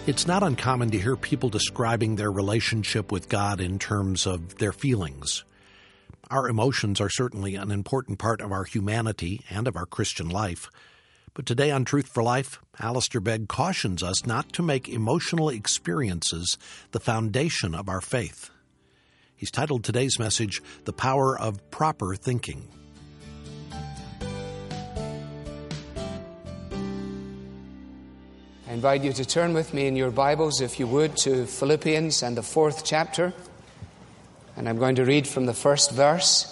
It's not uncommon to hear people describing their relationship with God in terms of their feelings. Our emotions are certainly an important part of our humanity and of our Christian life. But today on Truth for Life, Alistair Begg cautions us not to make emotional experiences the foundation of our faith. He's titled today's message, The Power of Proper Thinking. I invite you to turn with me in your Bibles, if you would, to Philippians and the 4th chapter. And I'm going to read from the first verse.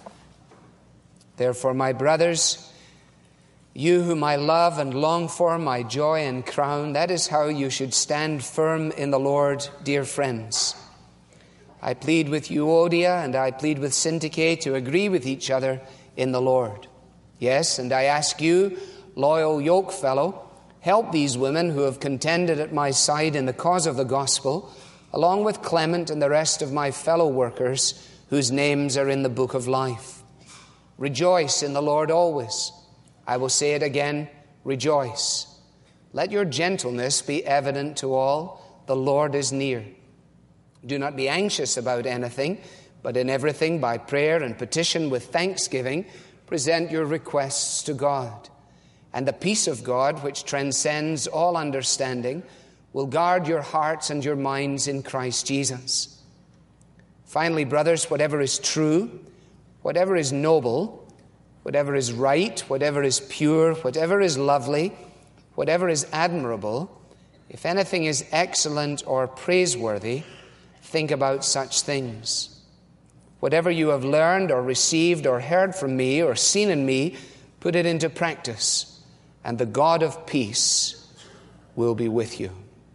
Therefore, my brothers, you whom I love and long for, my joy and crown, that is how you should stand firm in the Lord, dear friends. I plead with Euodia and I plead with Syntyche to agree with each other in the Lord. Yes, and I ask you, loyal yokefellow, help these women who have contended at my side in the cause of the gospel, along with Clement and the rest of my fellow workers whose names are in the book of life. Rejoice in the Lord always. I will say it again, rejoice. Let your gentleness be evident to all. The Lord is near. Do not be anxious about anything, but in everything by prayer and petition with thanksgiving, present your requests to God. And the peace of God, which transcends all understanding, will guard your hearts and your minds in Christ Jesus. Finally, brothers, whatever is true, whatever is noble, whatever is right, whatever is pure, whatever is lovely, whatever is admirable, if anything is excellent or praiseworthy, think about such things. Whatever you have learned or received or heard from me or seen in me, put it into practice, and the God of peace will be with you.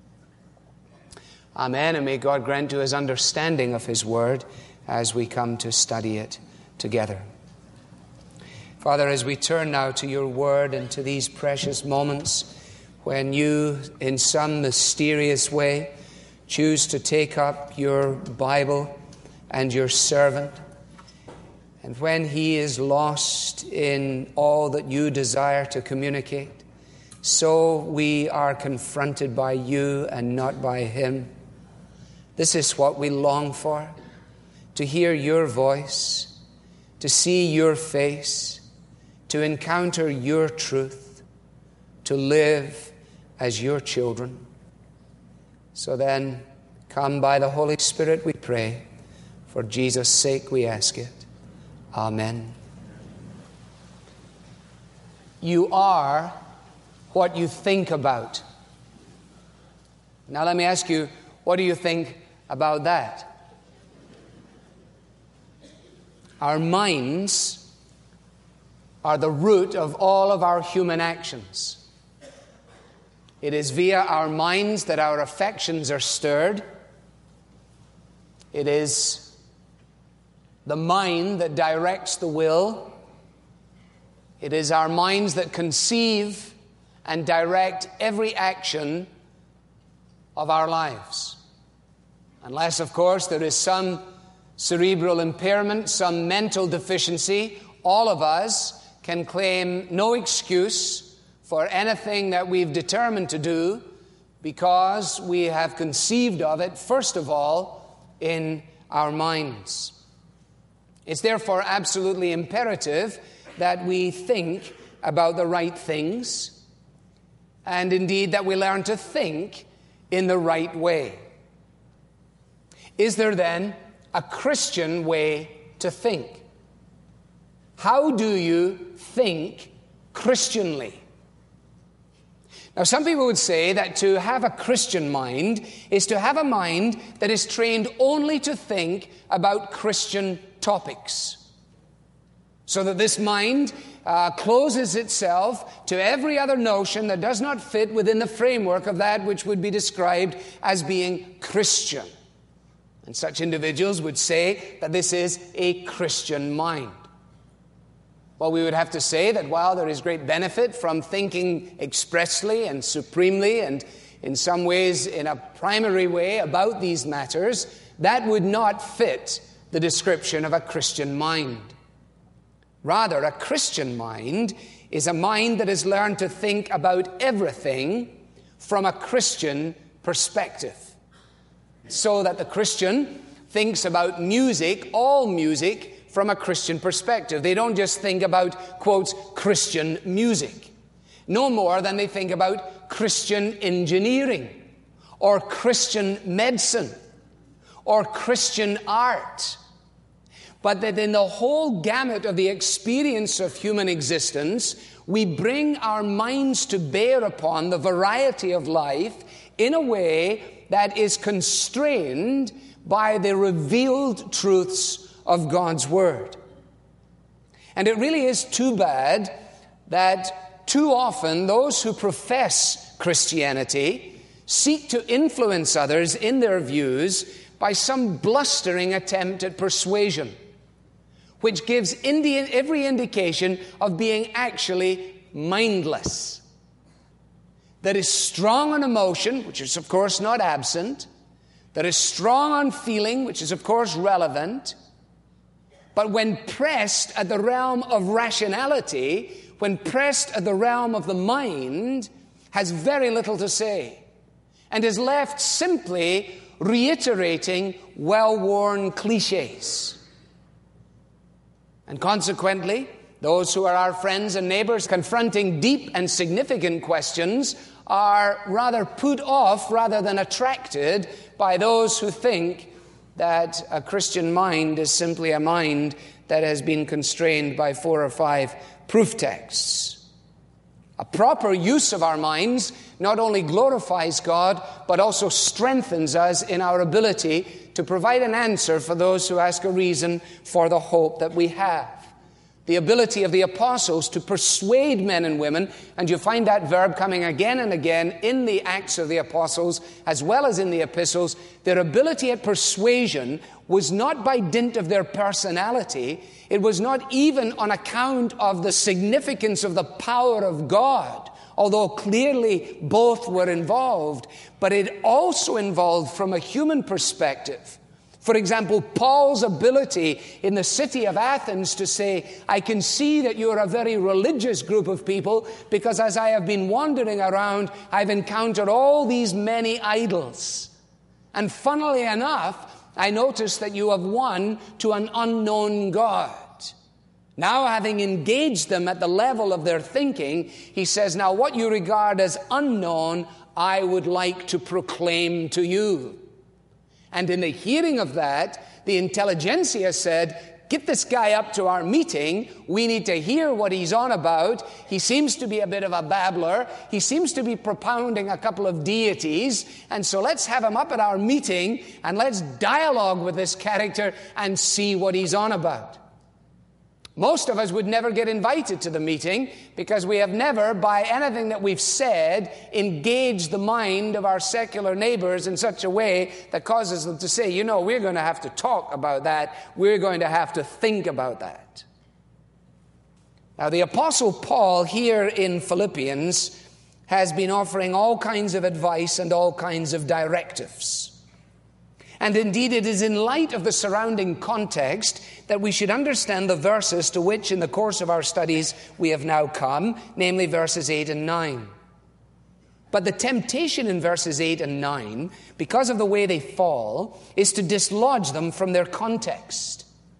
Amen, and may God grant to us understanding of His Word as we come to study it together. Father, as we turn now to your Word and to these precious moments when you, in some mysterious way, choose to take up your Bible and your servant, and when he is lost in all that you desire to communicate, so we are confronted by you and not by him. This is what we long for, to hear your voice, to see your face, to encounter your truth, to live as your children. So then, come by the Holy Spirit, we pray. For Jesus' sake we ask it. Amen. You are what you think about. Now let me ask you, what do you think about that? Our minds are the root of all of our human actions. It is via our minds that our affections are stirred. It is the mind that directs the will. It is our minds that conceive and direct every action of our lives. Unless, of course, there is some cerebral impairment, some mental deficiency, all of us can claim no excuse for anything that we've determined to do because we have conceived of it, first of all, in our minds. It's therefore absolutely imperative that we think about the right things, and indeed that we learn to think in the right way. Is there then a Christian way to think? How do you think Christianly? Now, some people would say that to have a Christian mind is to have a mind that is trained only to think about Christian topics, so that this mind closes itself to every other notion that does not fit within the framework of that which would be described as being Christian. And such individuals would say that this is a Christian mind. Well, we would have to say that while there is great benefit from thinking expressly and supremely and in some ways in a primary way about these matters, that would not fit the description of a Christian mind. Rather, a Christian mind is a mind that has learned to think about everything from a Christian perspective. So that the Christian thinks about music, all music, from a Christian perspective. They don't just think about, quotes, Christian music. No more than they think about Christian engineering, or Christian medicine, or Christian art. But that in the whole gamut of the experience of human existence, we bring our minds to bear upon the variety of life in a way that is constrained by the revealed truths of God's Word. And it really is too bad that too often those who profess Christianity seek to influence others in their views by some blustering attempt at persuasion, which gives every indication of being actually mindless. That is strong on emotion, which is of course not absent, that is strong on feeling, which is of course relevant, but when pressed at the realm of rationality, when pressed at the realm of the mind, has very little to say, and is left simply reiterating well-worn cliches. And consequently, those who are our friends and neighbors confronting deep and significant questions are rather put off rather than attracted by those who think that a Christian mind is simply a mind that has been constrained by 4 or 5 proof texts. A proper use of our minds not only glorifies God, but also strengthens us in our ability to provide an answer for those who ask a reason for the hope that we have. The ability of the apostles to persuade men and women, and you find that verb coming again and again in the Acts of the Apostles as well as in the epistles. Their ability at persuasion was not by dint of their personality. It was not even on account of the significance of the power of God, although clearly both were involved, but it also involved from a human perspective. For example, Paul's ability in the city of Athens to say, I can see that you're a very religious group of people because as I have been wandering around, I've encountered all these many idols. And funnily enough, I noticed that you have won to an unknown God. Now, having engaged them at the level of their thinking, he says, now what you regard as unknown, I would like to proclaim to you. And in the hearing of that, the intelligentsia said, get this guy up to our meeting. We need to hear what he's on about. He seems to be a bit of a babbler. He seems to be propounding a couple of deities. And so let's have him up at our meeting and let's dialogue with this character and see what he's on about. Most of us would never get invited to the meeting because we have never, by anything that we've said, engaged the mind of our secular neighbors in such a way that causes them to say, you know, we're going to have to talk about that. We're going to have to think about that. Now, the Apostle Paul here in Philippians has been offering all kinds of advice and all kinds of directives. And indeed, it is in light of the surrounding context that we should understand the verses to which, in the course of our studies, we have now come, namely verses 8 and 9. But the temptation in verses 8 and 9, because of the way they fall, is to dislodge them from their context.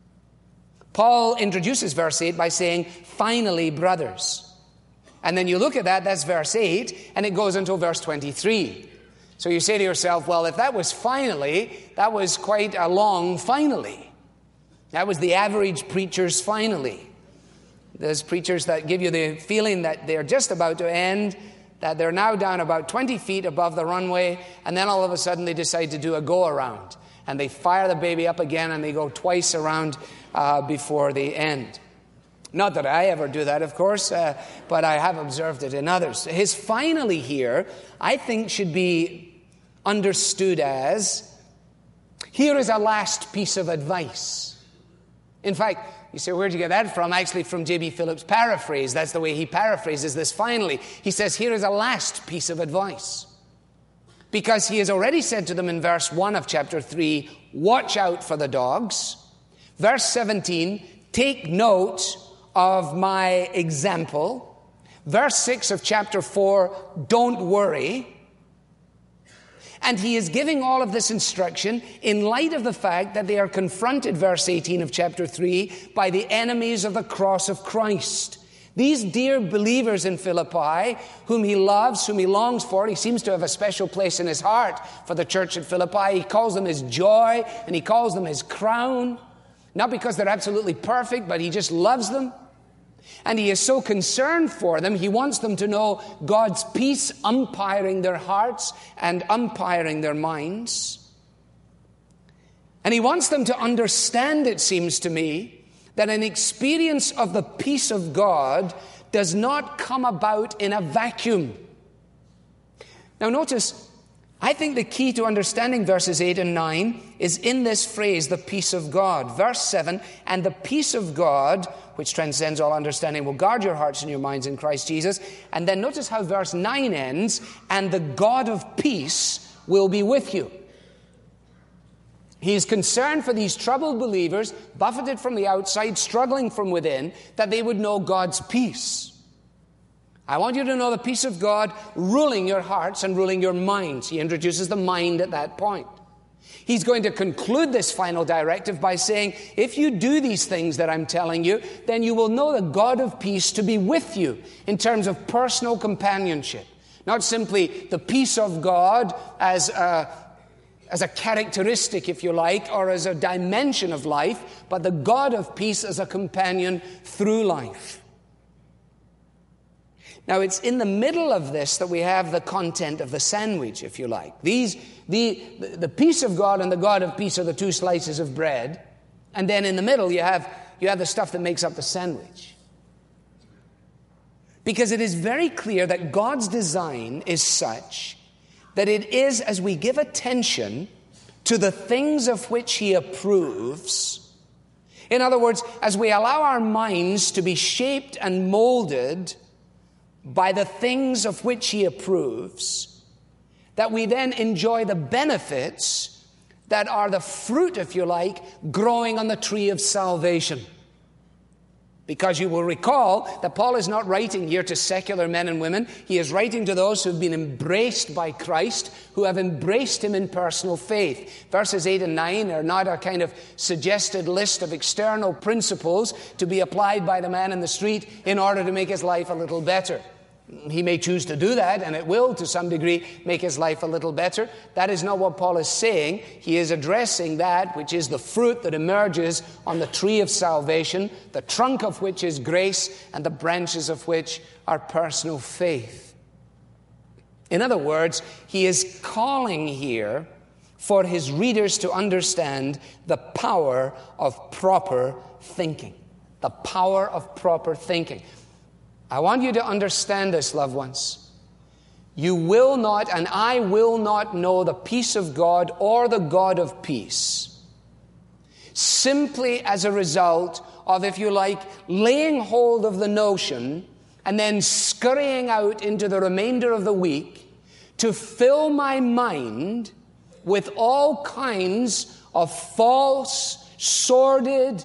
Paul introduces verse 8 by saying, finally, brothers. And then you look at that, that's verse 8, and it goes until verse 23. So you say to yourself, well, if that was finally, that was quite a long finally. That was the average preacher's finally. There's preachers that give you the feeling that they're just about to end, that they're now down about 20 feet above the runway, and then all of a sudden they decide to do a go-around. And they fire the baby up again, and they go twice around before the end. Not that I ever do that, of course, but I have observed it in others. His finally here, I think, should be understood as, here is a last piece of advice. In fact, you say, where'd you get that from? Actually, from J.B. Phillips' paraphrase. That's the way he paraphrases this finally. He says, here is a last piece of advice. Because he has already said to them in verse 1 of chapter 3, watch out for the dogs. Verse 17, take note of my example. Verse 6 of chapter 4, don't worry. And he is giving all of this instruction in light of the fact that they are confronted, verse 18 of chapter 3, by the enemies of the cross of Christ. These dear believers in Philippi, whom he loves, whom he longs for, he seems to have a special place in his heart for the church at Philippi. He calls them his joy, and he calls them his crown. Not because they're absolutely perfect, but he just loves them. And he is so concerned for them, he wants them to know God's peace umpiring their hearts and umpiring their minds. And he wants them to understand, it seems to me, that an experience of the peace of God does not come about in a vacuum. Now notice, I think the key to understanding verses 8 and 9 is in this phrase, the peace of God. Verse 7, and the peace of God, which transcends all understanding, will guard your hearts and your minds in Christ Jesus. And then notice how verse 9 ends, and the God of peace will be with you. He is concerned for these troubled believers, buffeted from the outside, struggling from within, that they would know God's peace. I want you to know the peace of God ruling your hearts and ruling your minds. He introduces the mind at that point. He's going to conclude this final directive by saying, if you do these things that I'm telling you, then you will know the God of peace to be with you in terms of personal companionship. Not simply the peace of God as a characteristic, if you like, or as a dimension of life, but the God of peace as a companion through life. Now, it's in the middle of this that we have the content of the sandwich, if you like. The peace of God and the God of peace are the two slices of bread, and then in the middle you have the stuff that makes up the sandwich. Because it is very clear that God's design is such that it is as we give attention to the things of which he approves. In other words, as we allow our minds to be shaped and molded by the things of which he approves, that we then enjoy the benefits that are the fruit, if you like, growing on the tree of salvation. Because you will recall that Paul is not writing here to secular men and women. He is writing to those who have been embraced by Christ, who have embraced him in personal faith. Verses 8 and 9 are not a kind of suggested list of external principles to be applied by the man in the street in order to make his life a little better. He may choose to do that, and it will, to some degree, make his life a little better. That is not what Paul is saying. He is addressing that which is the fruit that emerges on the tree of salvation, the trunk of which is grace, and the branches of which are personal faith. In other words, he is calling here for his readers to understand the power of proper thinking. The power of proper thinking. I want you to understand this, loved ones. You will not, and I will not know the peace of God or the God of peace simply as a result of, if you like, laying hold of the notion and then scurrying out into the remainder of the week to fill my mind with all kinds of false, sordid,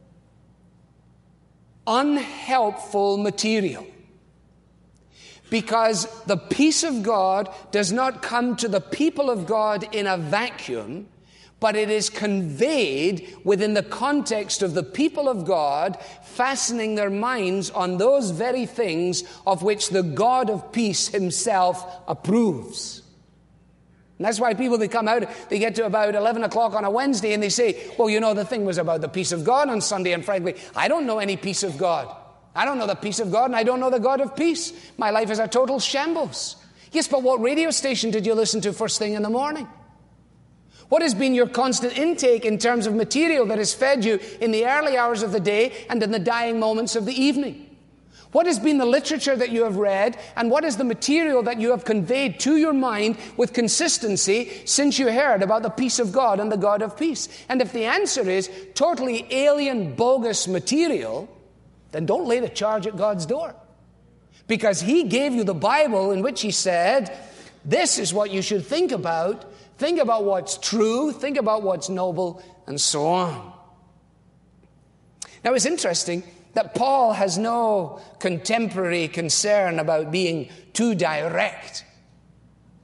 unhelpful material. Because the peace of God does not come to the people of God in a vacuum, but it is conveyed within the context of the people of God fastening their minds on those very things of which the God of peace himself approves. And that's why people, they come out, they get to about 11 o'clock on a Wednesday and they say, well, you know, the thing was about the peace of God on Sunday, and frankly, I don't know any peace of God. I don't know the peace of God, and I don't know the God of peace. My life is a total shambles. Yes, but what radio station did you listen to first thing in the morning? What has been your constant intake in terms of material that has fed you in the early hours of the day and in the dying moments of the evening? What has been the literature that you have read, and what is the material that you have conveyed to your mind with consistency since you heard about the peace of God and the God of peace? And if the answer is totally alien, bogus material, then don't lay the charge at God's door. Because he gave you the Bible in which he said, this is what you should think about. Think about what's true, think about what's noble, and so on. Now it's interesting that Paul has no contemporary concern about being too direct.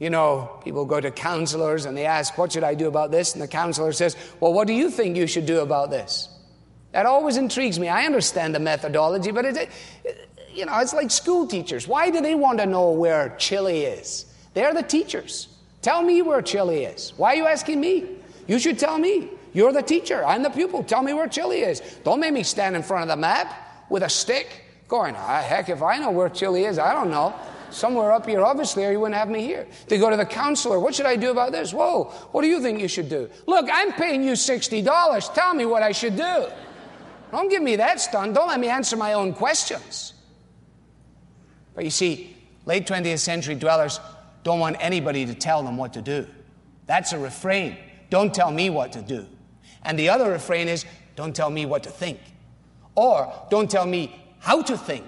You know, people go to counselors and they ask, what should I do about this? And the counselor says, well, what do you think you should do about this? That always intrigues me. I understand the methodology, but it's like school teachers. Why do they want to know where Chile is? They're the teachers. Tell me where Chile is. Why are you asking me? You should tell me. You're the teacher. I'm the pupil. Tell me where Chile is. Don't make me stand in front of the map with a stick going, heck, if I know where Chile is, I don't know. Somewhere up here, obviously, or you wouldn't have me here. They go to the counselor. What should I do about this? Whoa, what do you think you should do? Look, I'm paying you $60. Tell me what I should do. Don't give me that stunt. Don't let me answer my own questions. But you see, late 20th century dwellers don't want anybody to tell them what to do. That's a refrain. Don't tell me what to do. And the other refrain is, don't tell me what to think. Or, don't tell me how to think.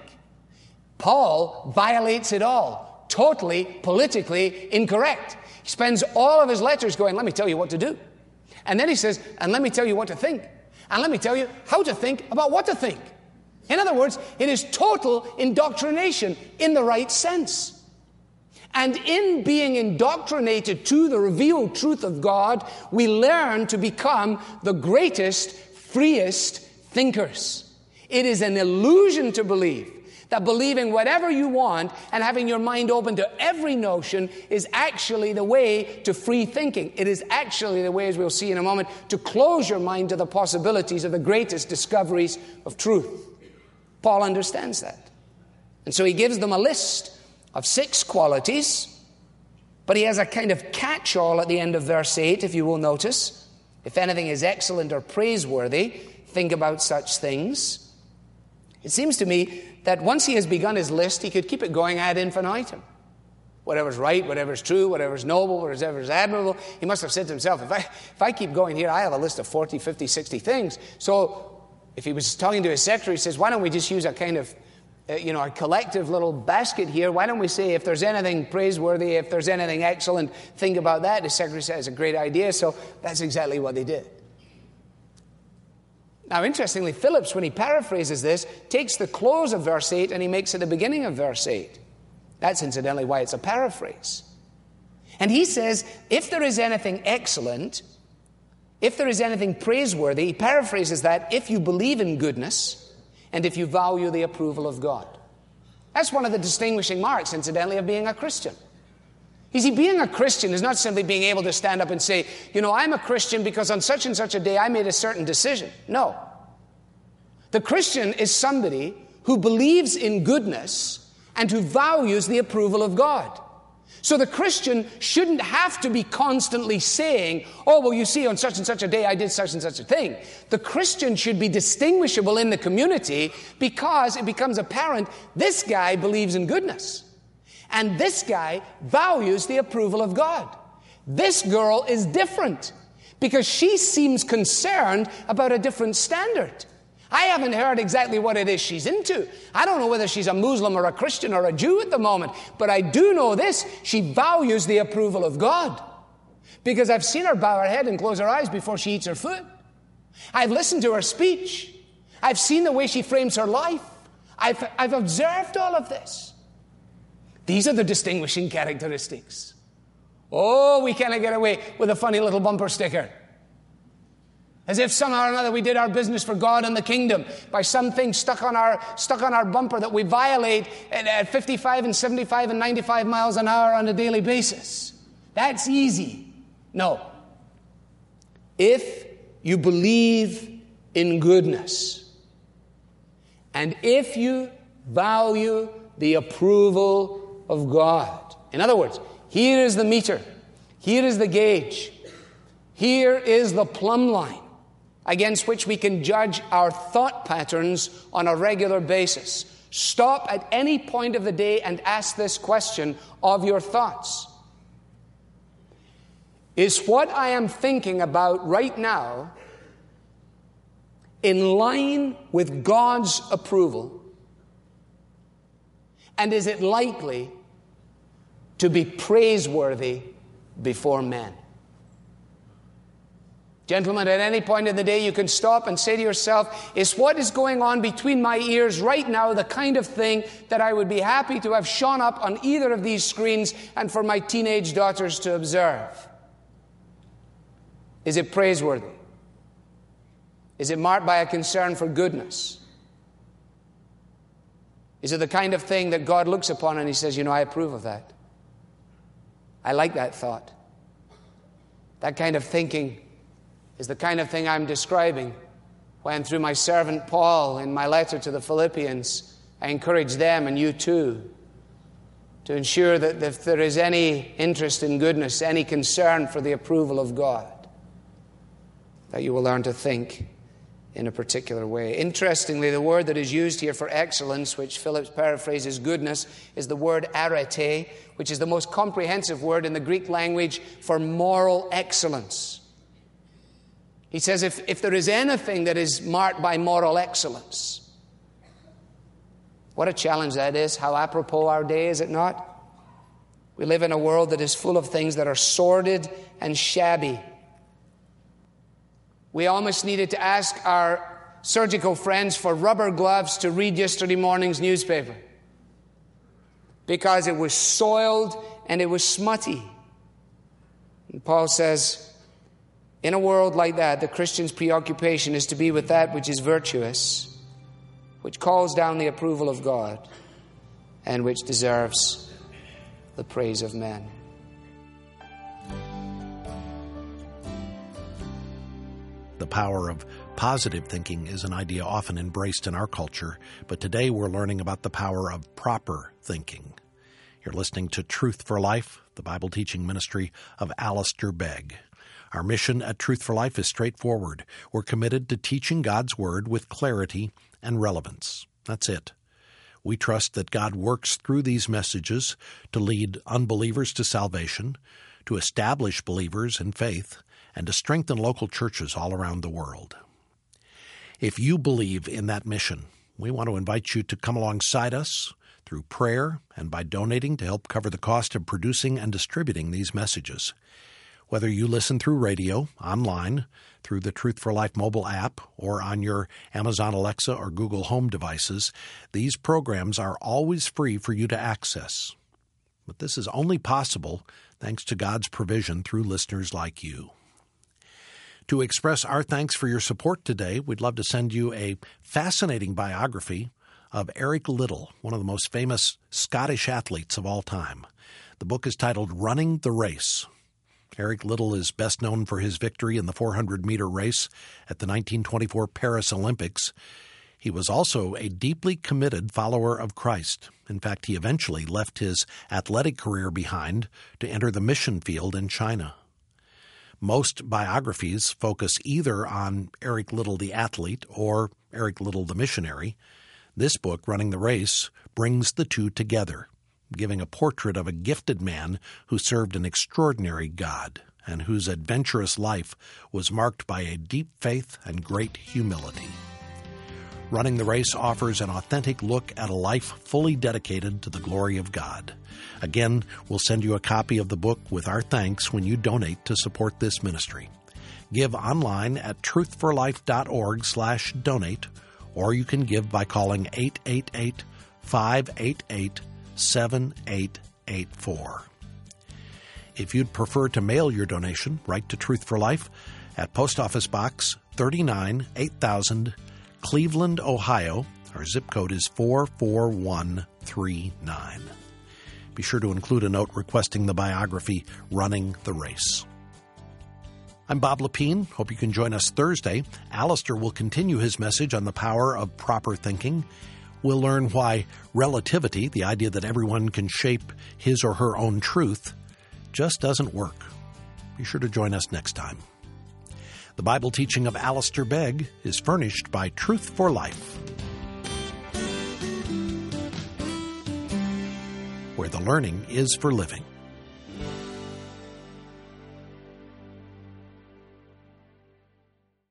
Paul violates it all. Totally politically incorrect. He spends all of his letters going, let me tell you what to do. And then he says, and let me tell you what to think. And let me tell you how to think about what to think. In other words, it is total indoctrination in the right sense. And in being indoctrinated to the revealed truth of God, we learn to become the greatest, freest thinkers. It is an illusion to believe that believing whatever you want and having your mind open to every notion is actually the way to free thinking. It is actually the way, as we'll see in a moment, to close your mind to the possibilities of the greatest discoveries of truth. Paul understands that. And so he gives them a list of 6 qualities, but he has a kind of catch-all at the end of verse 8, if you will notice. If anything is excellent or praiseworthy, think about such things. It seems to me that once he has begun his list, he could keep it going ad infinitum. Whatever's right, whatever's true, whatever's noble, whatever's admirable. He must have said to himself, if I keep going here, I have a list of 40, 50, 60 things. So if he was talking to his secretary, he says, why don't we just use a kind of, a collective little basket here. Why don't we say if there's anything praiseworthy, if there's anything excellent, think about that. His secretary says, it's a great idea. So that's exactly what they did. Now, interestingly, Phillips, when he paraphrases this, takes the close of verse 8 and he makes it the beginning of verse 8. That's incidentally why it's a paraphrase. And he says, if there is anything excellent, if there is anything praiseworthy, he paraphrases that, if you believe in goodness and if you value the approval of God. That's one of the distinguishing marks, incidentally, of being a Christian. You see, being a Christian is not simply being able to stand up and say, I'm a Christian because on such and such a day I made a certain decision. No. The Christian is somebody who believes in goodness and who values the approval of God. So the Christian shouldn't have to be constantly saying, oh, well, you see, on such and such a day I did such and such a thing. The Christian should be distinguishable in the community because it becomes apparent this guy believes in goodness. And this guy values the approval of God. This girl is different because she seems concerned about a different standard. I haven't heard exactly what it is she's into. I don't know whether she's a Muslim or a Christian or a Jew at the moment, but I do know this. She values the approval of God because I've seen her bow her head and close her eyes before she eats her food. I've listened to her speech. I've seen the way she frames her life. I've observed all of this. These are the distinguishing characteristics. Oh, we cannot get away with a funny little bumper sticker. As if somehow or another we did our business for God and the kingdom by something stuck on our bumper that we violate at 55 and 75 and 95 miles an hour on a daily basis. That's easy. No. If you believe in goodness and if you value the approval of God. In other words, here is the meter. Here is the gauge. Here is the plumb line against which we can judge our thought patterns on a regular basis. Stop at any point of the day and ask this question of your thoughts. Is what I am thinking about right now in line with God's approval? And is it likely to be praiseworthy before men? Gentlemen, at any point in the day you can stop and say to yourself, is what is going on between my ears right now the kind of thing that I would be happy to have shown up on either of these screens and for my teenage daughters to observe? Is it praiseworthy? Is it marked by a concern for goodness? Is it the kind of thing that God looks upon and He says, I approve of that. I like that thought. That kind of thinking is the kind of thing I'm describing when, through my servant Paul, in my letter to the Philippians, I encourage them, and you too, to ensure that if there is any interest in goodness, any concern for the approval of God, that you will learn to think in a particular way. Interestingly, the word that is used here for excellence, which Phillips paraphrases goodness, is the word arete, which is the most comprehensive word in the Greek language for moral excellence. He says if there is anything that is marked by moral excellence, what a challenge that is. How apropos our day, is it not? We live in a world that is full of things that are sordid and shabby. We almost needed to ask our surgical friends for rubber gloves to read yesterday morning's newspaper, because it was soiled and it was smutty. And Paul says, in a world like that, the Christian's preoccupation is to be with that which is virtuous, which calls down the approval of God, and which deserves the praise of men. The power of positive thinking is an idea often embraced in our culture, but today we're learning about the power of proper thinking. You're listening to Truth for Life, the Bible teaching ministry of Alistair Begg. Our mission at Truth for Life is straightforward. We're committed to teaching God's Word with clarity and relevance. That's it. We trust that God works through these messages to lead unbelievers to salvation, to establish believers in faith, and to strengthen local churches all around the world. If you believe in that mission, we want to invite you to come alongside us through prayer and by donating to help cover the cost of producing and distributing these messages. Whether you listen through radio, online, through the Truth for Life mobile app, or on your Amazon Alexa or Google Home devices, these programs are always free for you to access. But this is only possible thanks to God's provision through listeners like you. To express our thanks for your support today, we'd love to send you a fascinating biography of Eric Liddell, one of the most famous Scottish athletes of all time. The book is titled Running the Race. Eric Liddell is best known for his victory in the 400-meter race at the 1924 Paris Olympics. He was also a deeply committed follower of Christ. In fact, he eventually left his athletic career behind to enter the mission field in China. Most biographies focus either on Eric Liddell the athlete or Eric Liddell the missionary. This book, Running the Race, brings the two together, giving a portrait of a gifted man who served an extraordinary God and whose adventurous life was marked by a deep faith and great humility. Running the Race offers an authentic look at a life fully dedicated to the glory of God. Again, we'll send you a copy of the book with our thanks when you donate to support this ministry. Give online at truthforlife.org/donate, or you can give by calling 888-588-7884. If you'd prefer to mail your donation, write to Truth for Life at Post Office Box 39, 8000, Cleveland, Ohio. Our zip code is 44139. Be sure to include a note requesting the biography, Running the Race. I'm Bob Lepine. Hope you can join us Thursday. Alistair will continue his message on the power of proper thinking. We'll learn why relativity, the idea that everyone can shape his or her own truth, just doesn't work. Be sure to join us next time. The Bible teaching of Alistair Begg is furnished by Truth for Life, where the learning is for living.